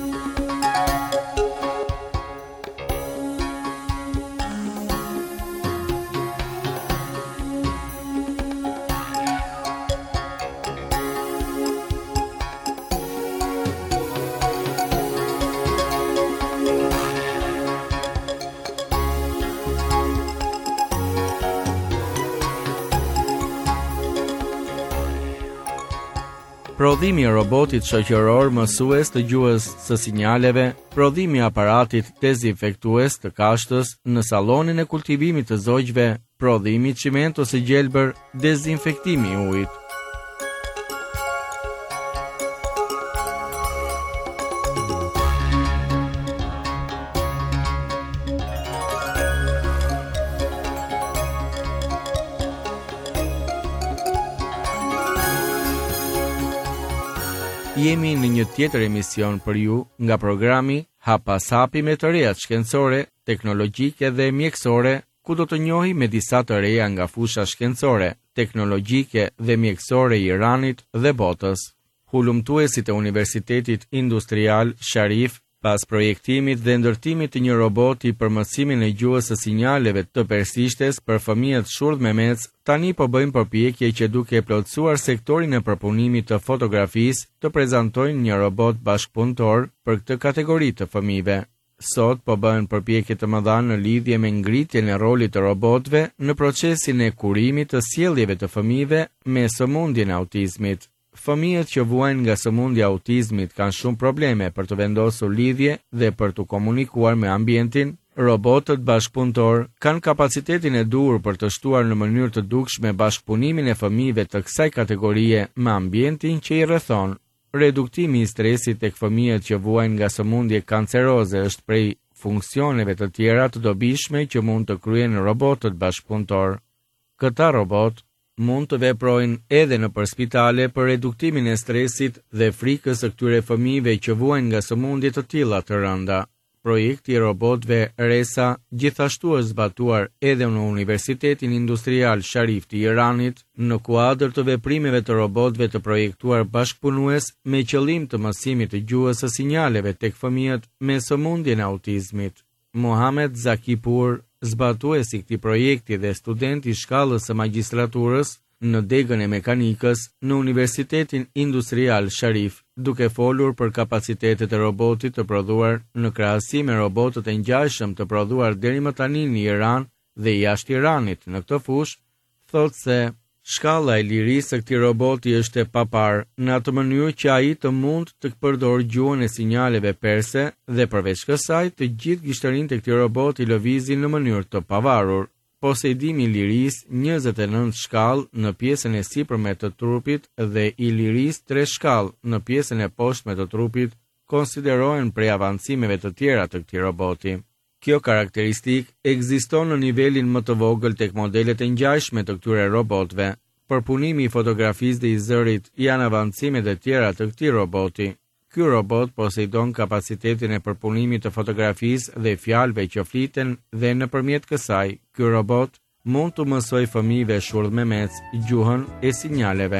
Prodhimi i robotit shoqëror mësues të gjuhës së sinjaleve, prodhimi i aparatit dezinfektues të kashtës në sallonin e kultivimit të zogjve, prodhimi i çimento ose gjelbër, dezinfektimi i ujit. Jemi në një tjetër emision për ju nga programi Hap pas hapi me të rejat shkencore, teknologjike dhe mjekësore, ku do të njohim me disa të reja nga fusha shkencore, teknologjike dhe mjekësore i Iranit dhe botës. Hulumtuesit e Universitetit Industrial Sharif, pas projektimit dhe ndërtimit të një roboti për mësimin e gjuhës së sinjaleve të persishtes për fëmijët shurdh me mec, tani po bëjnë përpjekje që duke plotësuar sektorin e përpunimit të fotografisë, të prezantojnë një robot bashkëpunëtor për këtë kategori të fëmijëve. Sot po bëhen përpjekje të mëdha në lidhje me ngritjen e rolit të robotëve në procesin e kurimit të sjelljeve të fëmijëve me sëmundjen e autizmit. Fëmijët që vuajnë nga sëmundja e autizmit kanë shumë probleme për të vendosur lidhje dhe për të komunikuar me ambientin. Robotët bashkëpunëtor kanë kapacitetin e duhur për të shtuar në mënyrë të dukshme bashkëpunimin e fëmijëve të kësaj kategorie me ambientin që i rrethon. Reduktimi i stresit tek fëmijët që vuajnë nga sëmundje kanceroze është prej funksioneve të tjera të dobishme që mund të kryejnë robotët bashkëpunëtor. Këta robot mund të veprojnë edhe në për spitale për reduktimin e stresit dhe frikës së këtyre fëmijëve që vuajnë nga sëmundje të tilla të rënda. Projekti i robotëve Resa gjithashtu është zbatuar edhe në Universitetin Industrial Sharif të Iranit në kuadër të veprimeve të robotëve të projektuar bashkëpunues me qëllim të mësimit të gjuhës së sinjaleve tek fëmijët me sëmundjen e autizmit. Mohamed Zakipur, zbatuesi i këtij projekti dhe student i shkallës së magjistraturës në degën e mekanikës në Universitetin Industrial Sharif, duke folur për kapacitetet e robotit të prodhuar në krahasim me robotët e ngjashëm të prodhuar deri më tani në Iran dhe jashtë Iranit në këtë fushë, thotë se Shkalla e lirisë së këtij roboti është e paparë, në atë mënyrë që ai të mund të përdorë gjuhën e sinjaleve perse dhe përveç kësaj të gjithë gishtërinë të këtij roboti lëvizin në mënyrë të pavarur. Posedimi i lirisë njëzet e nëntë shkallë në pjesën e sipërme të trupit dhe i lirisë tre shkallë në pjesën e poshtme të trupit konsiderohen prej avancimeve të tjera të këtij roboti. Kjo karakteristik ekziston në nivelin më të vogël tek modelet e ngjashme të këtyre robotëve. Përpunimi i fotografisë dhe i zërit janë avancimet e tjera të këtij roboti. Ky robot posedon kapacitetin e përpunimit të fotografisë dhe fjalëve që fliten dhe nëpërmjet kësaj, ky robot mund të mësojë fëmijëve shurdhmemec gjuhën e sinjaleve.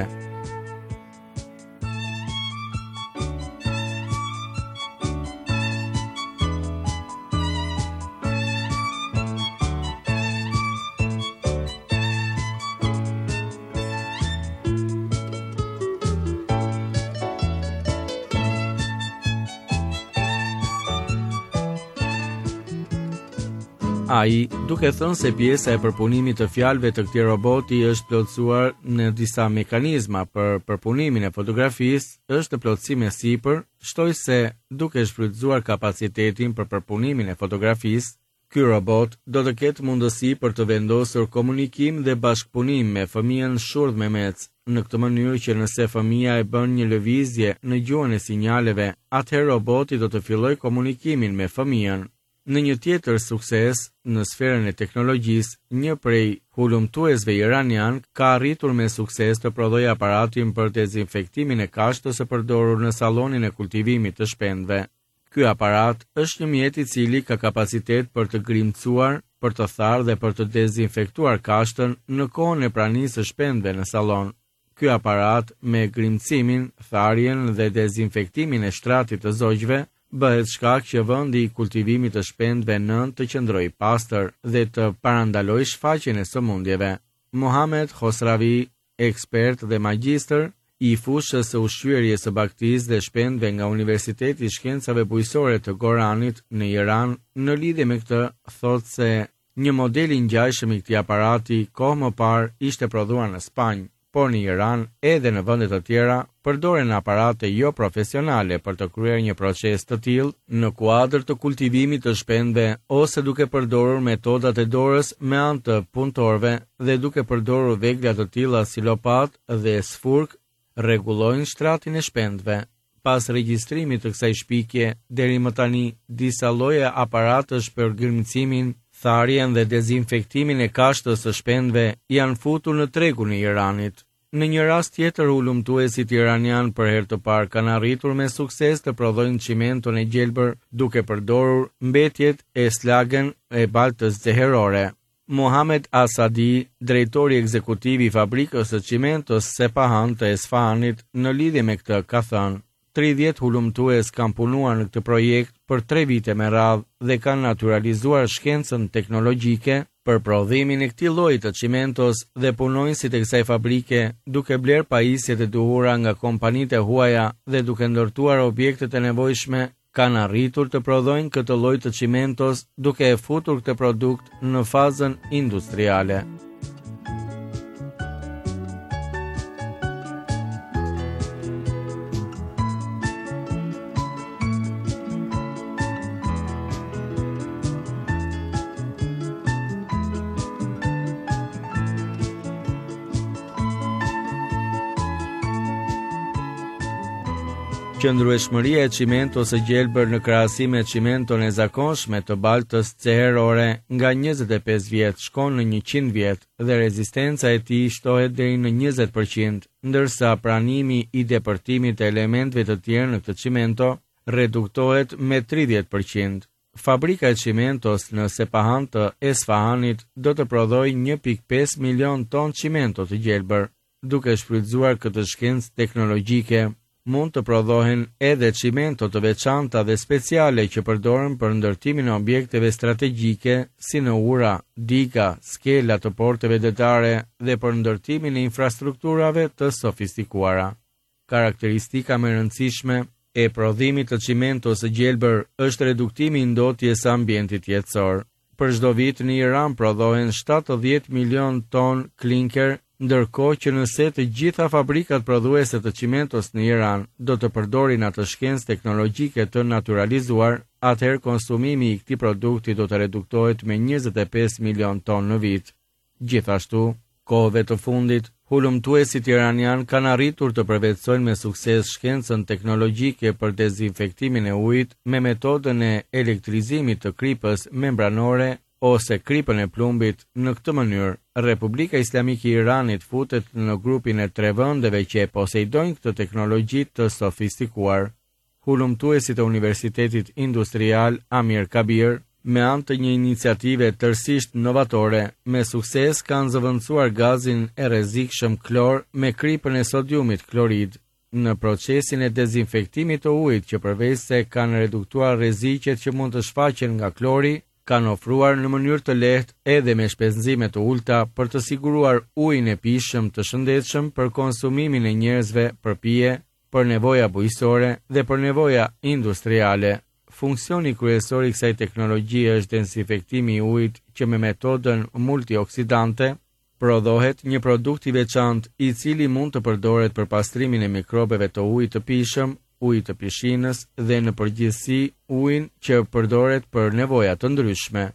Ai, duke thënë se pjesa e përpunimit të fjalëve të këtij roboti është plotësuar në disa mekanizma për përpunimin e fotografisë, është plotësim e sipër, shtoj se duke shfrytzuar kapacitetin për përpunimin e fotografisë, ky robot do të ketë mundësi për të vendosur komunikim dhe bashkëpunim me fëmijën shurdhmemec, në këtë mënyrë që nëse fëmia e bën një lëvizje në gjuhën e sinjaleve, atëherë roboti do të fillojë komunikimin me fëmijën. Në një tjetër sukses në sferën e teknologjisë, një prej hulumtuesve iranian ka arritur me sukses të prodhojë aparatin për dezinfektimin e kashtës së përdorur në sallonin e kultivimit të shpendëve. Ky aparat është një mjet i cili ka kapacitet për të grimcuar, për të tharë dhe për të dezinfektuar kashtën në kohën e pranisë së shpendëve në sallon. Ky aparat me grimcimin, tharjen dhe dezinfektimin e shtratit të zogjve bëhet shkak që vendi i kultivimit të shpendëve nën të qëndrojë pastër dhe të parandalojë shfaqjen e sëmundjeve. Mohamed Khosravi, ekspert dhe magjistër i fushës së ushqyerjes së bakterisë dhe shpendëve nga Universiteti i Shkencave Bujësore të Goranit në Iran, në lidhje me këtë, thotë se një model i ngjashëm i këtij aparati kohë më parë ishte prodhuar në Spanjë, por në Iran edhe në vende të tjera përdoren aparate jo profesionale për të kryer një proces të tillë në kuadër të kultivimit të shpendëve ose duke përdorur metodat e dorës me anë të punëtorëve dhe duke përdorur vegla të tilla si lopat dhe sfurk rregullojnë shtratin e shpendëve. Pas regjistrimit të kësaj shpikje, deri më tani disa lloje aparatësh për grimcimin, tharjen dhe dezinfektimin e kashtës së shpendëve janë futur në tregun e Iranit. Në një rast tjetër, ulëmtuesit iranian për herë të parë kanë arritur me sukses të prodhojnë çimenton e gjelbër duke përdorur mbetjet e slagën e baltës zeherore. Mohamed Asadi, drejtori ekzekutiv i fabrikës së çimentos Sepahan të Esfahanit, në lidhje me këtë ka thënë: tridhjetë hulumtues kanë punuar në këtë projekt për tre vite me radhë dhe kanë naturalizuar shkencën teknologjike për prodhimin e këtij lloji të çimentos dhe punonjësit e kësaj fabrike duke bler pajisjet e duhura nga kompanitë e huaja dhe duke ndërtuar objektet e nevojshme kanë arritur të prodhojnë këtë lloj të çimentos duke e futur këtë produkt në fazën industriale. Qëndrueshmëria e çimentos së gjelbër në krahasim me çimenton e zakonshme të baltës zeherore nga njëzet e pesë vjet shkon në njëqind vjet dhe rezistenca e tij shtohet deri në njëzet përqind, ndërsa pranimi i depërtimit të elementëve të tjerë në këtë çimento reduktohet me tridhjetë përqind. Fabrika e çimentos në Sepahan të Esfahanit do të prodhojë një pikë pesë milion ton çimento të gjelbër. Duke shfrytzuar këtë shkencë teknologjike, mund të prodhohen edhe çimento të veçanta dhe speciale që përdoren për ndërtimin e objekteve strategjike si në ura, diga, skela të porteve detare dhe për ndërtimin e infrastrukturave të sofistikuara. Karakteristika më e rëndësishme e prodhimit të çimentos së gjelbër është reduktimi i ndotjes së ambientit jetësor. Për çdo vit në Iran prodhohen shtatëdhjetë milion ton klinker ndërkohë që nëse të gjitha fabrikat prodhuese të çimentos në Iran do të përdorin atë shkencë teknologjike të naturalizuar, atëherë konsumimi i këtij produkti do të reduktohet me njëzet e pesë milion ton në vit. Gjithashtu, kohëve të fundit, hulumtuesit iranian kanë arritur të përvetësojnë me sukses shkencën teknologjike për dezinfektimin e ujit me metodën e elektrizimit të kripës membranore ose kripën e plumbit. Në këtë mënyrë, Republika Islamike e Iranit futet në grupin e tre vendeve që e posejdojnë këtë teknologji të sofistikuar. Hulumtuesit e Universitetit Industrial Amir Kabir, me anë të një iniciative tërësisht novatore, me sukses kanë zëvendësuar gazin e rrezikshëm klor me kripën e sodiumit klorid. Në procesin e dezinfektimit të ujit që përveç se kanë reduktuar rreziqet që mund të shfaqen nga klori, kanë ofruar në mënyrë të lehtë edhe me shpenzime të ulta për të siguruar ujin e pijshëm të shëndetshëm për konsumimin e njerëzve për pije, për nevoja bujqësore dhe për nevoja industriale. Funksioni kryesor i kësaj teknologjie është dezinfektimi i ujit që me metodën multioksidante prodhohet një produkt i veçantë i cili mund të përdoret për pastrimin e mikrobeve të ujit të pijshëm, ujit të pishinës dhe në përgjithësi ujin që përdoret për nevoja të ndryshme.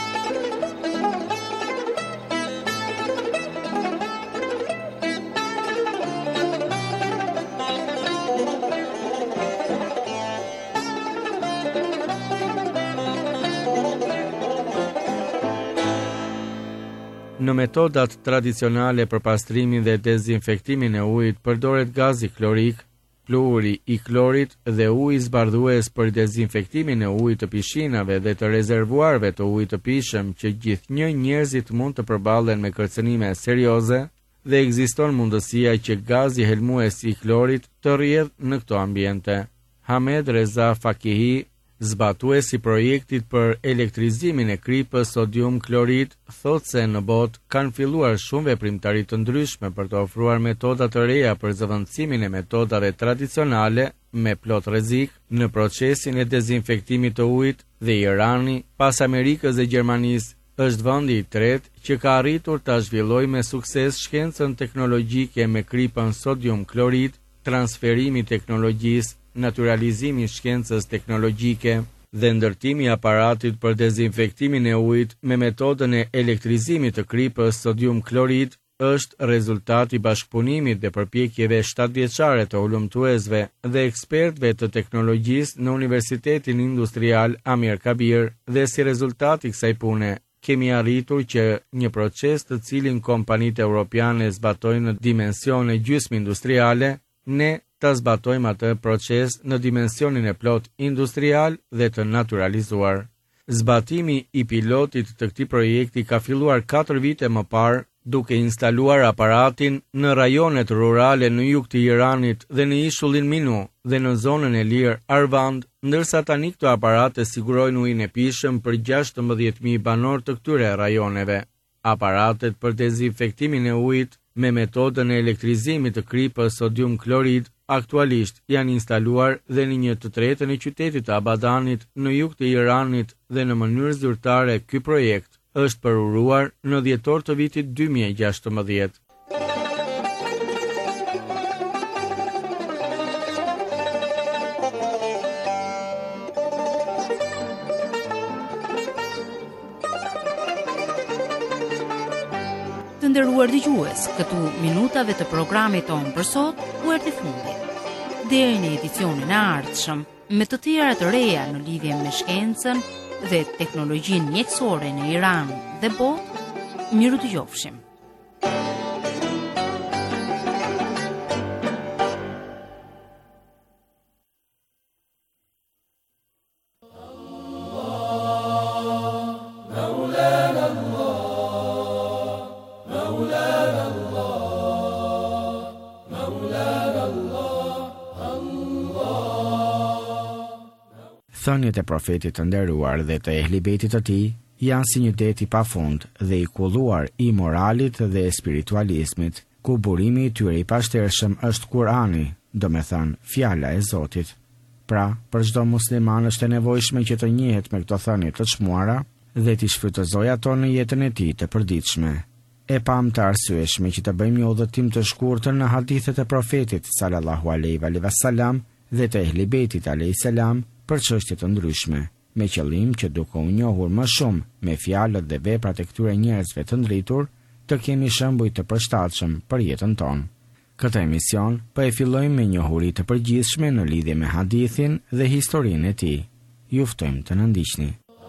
Në metodat tradicionale për pastrimin dhe dezinfektimin e ujit përdoret gazi klorik, fluori i klorit dhe uji zbardhues për dezinfektimin e ujit të pishinave dhe të rezervuarve të ujit të pijshëm që gjithnjë njerëzit mund të përballen me kërcënime serioze dhe ekziston mundësia që gazi helmues i klorit të rrjedhë në këto ambiente. Hamed Reza Fakihi, zbatuesi projektit për elektrizimin e kripës sodium klorid, thot se në botë kanë filluar shumë veprimtari të ndryshme për të ofruar metoda të reja për zëvendësimin e metodave tradicionale me plot rrezik në procesin e dezinfektimit të ujit dhe Irani, pas Amerikës dhe Gjermanisë, është vendi i tretë që ka arritur ta zhvillojë me sukses shkencën teknologjike me kripën sodium klorid, transferimi i teknologjisë, naturalizimi i shkencës teknologjike dhe ndërtimi i aparatit për dezinfektimin e ujit me metodën e elektrizimit të kripës sodium klorid është rezultati i bashkëpunimit dhe përpjekjeve shtatëvjeçare të hulumtuesve dhe ekspertëve të teknologjisë në Universitetin Industrial Amir Kabir dhe si rezultat i kësaj pune kemi arritur që një proces të cilin kompanitë europiane zbatojnë në dimensione gjysmë industriale, ne ta zbatojmë atë proces në dimensionin e plot industrial dhe të naturalizuar. Zbatimi i pilotit të këtij projekti ka filluar katër vite më parë, duke instaluar aparatin në rajonet rurale në jug të Iranit dhe në ishullin Minu dhe në zonën e lirë Arvand, ndërsa tani këto aparate sigurojnë ujin e pijshëm për gjashtëmbëdhjetë mijë banor të këtyre rajoneve. Aparatet për dezinfektimin e ujit me metodën e elektrizimit të kripës sodium klorid aktualisht janë instaluar dhe në një të tretën e qytetit të Abadanit në jug të Iranit dhe në mënyrë zyrtare ky projekt është përuruar në dhjetor të vitit dy mijë e gjashtëmbëdhjetë. Të nderuar dëgjues, këtu minutave të programit tonë për sot u erdhi fundi. Deri në edicionin e ardhshëm, me të tjera të reja në lidhje me shkencën dhe teknologjinë mjekësore në Iran dhe botë, miru dëgjofshim. Thënjet e profetit të nderuar dhe të ehlibetit të tij janë si një det i pafund dhe i kulluar i moralit dhe spiritualizmit, ku burimi i tyre i pashtershëm është Kurani, do me thënë fjala e Zotit. Pra, për çdo musliman është e nevojshme që të njihet me këto thënie të çmuara dhe t'i shfrytëzojë ato në jetën e tij të përditshme. E pam të arsyeshme që të bëjmë një udhëtim të shkurtër në hadithet e profetit sallallahu alaihi wasallam dhe të Ehli Beitit alayhis salam për çështje të ndryshme, me qëllim që duke u njohur më shumë me fjalët dhe veprat e këtyre njerëzve të ndritur, të kemi shembuj të përshtatshëm për jetën tonë. Këtë emision po e fillojmë me njohuri të përgjithshme në lidhje me hadithin dhe historinë e tij. Ju ftojmë të na ndiqni.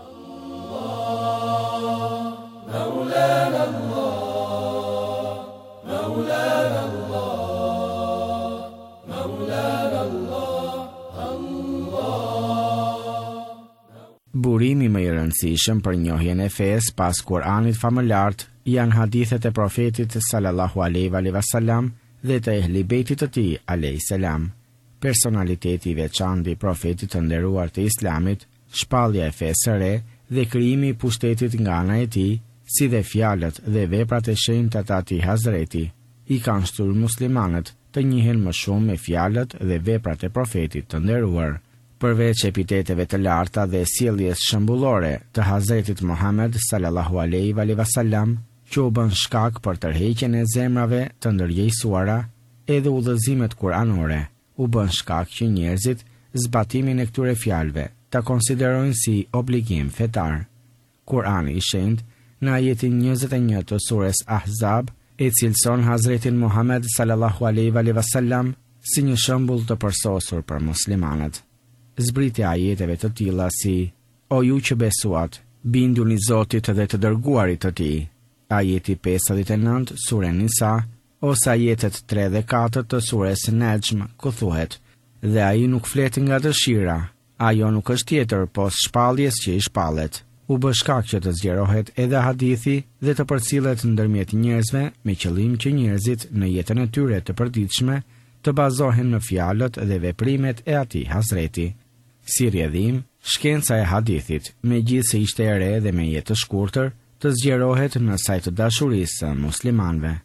Burimi më i rëndësishëm për njohjen e fesë pas Kur'anit famëlart janë hadithet e profetit sallallahu alaihi wasallam dhe të Ehli Beitit të tij alayhis salam. Personaliteti i veçantë i profetit të nderuar të Islamit, shpallja e fesë së re dhe krijimi i pushtetit nga ana e tij, si dhe fjalët dhe veprat e shenjta të atij Hazreti, i kanë shtruar muslimanët të njihen më shumë me fjalët dhe veprat e profetit të nderuar. Përveç epiteteve të larta dhe sjelljes shembullore të Hazretit Muhammed sallallahu alaihi wasallam, që u bën shkak për tërheqjen e zemrave të ndërgjegjësuara, edhe udhëzimet kuranore u bën shkak që njerëzit zbatimin e këtyre fjalëve ta konsiderojnë si obligim fetar. Kurani i shenjtë në ajetin njëzet e një të sures Ahzab e cilëson Hazretin Muhammed sallallahu alaihi wasallam si një shembull të përsosur për muslimanët. Zbritja ajeteve të tilla si: O ju që besuat, binduni Zotit dhe të dërguarit të tij. Ajeti pesëdhjetë e nëntë sure Nisa, ose ajetet tre dhe katër të sures Nejm, ku thuhet: Dhe ai nuk flet nga dëshira, ajo nuk është tjetër pos shpalljes që i shpallet. U bë shkak që të zgjerohet edhe hadithi dhe të përcillet ndërmjet njerëzve me qëllim që njerëzit në jetën e tyre të përditshme të bazohen në fjalët dhe veprimet e atij Hazreti. Si rrjedhim, shkenca e hadithit, megjithse ishte e re dhe me jetë të shkurtër, të zgjerohet në sajt të dashurisë së muslimanëve.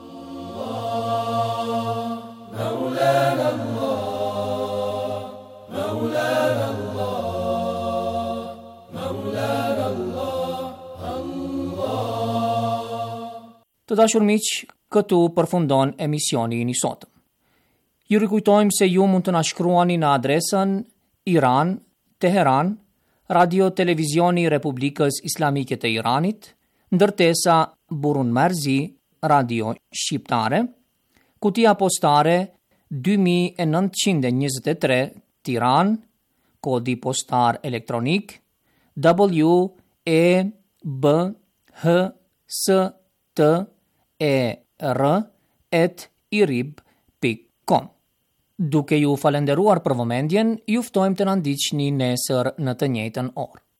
Të dashur miq, këtu përfundon emisioni i sotëm. Ju rikujtojmë se ju mund të na shkruani në adresën Iran, Teheran, Radio Televizioni Republikës Islamike të Iranit, ndërtesa Burun Merzi, Radio Shqiptare, kutia postare dy mijë e nëntëqind e njëzet e tre, Tiran, kodi postar elektronik W E B H S T E R at irib pikë com. Duke ju falenderuar për vëmendjen, ju ftojmë të na ndiqni nesër në të njëjtën orë.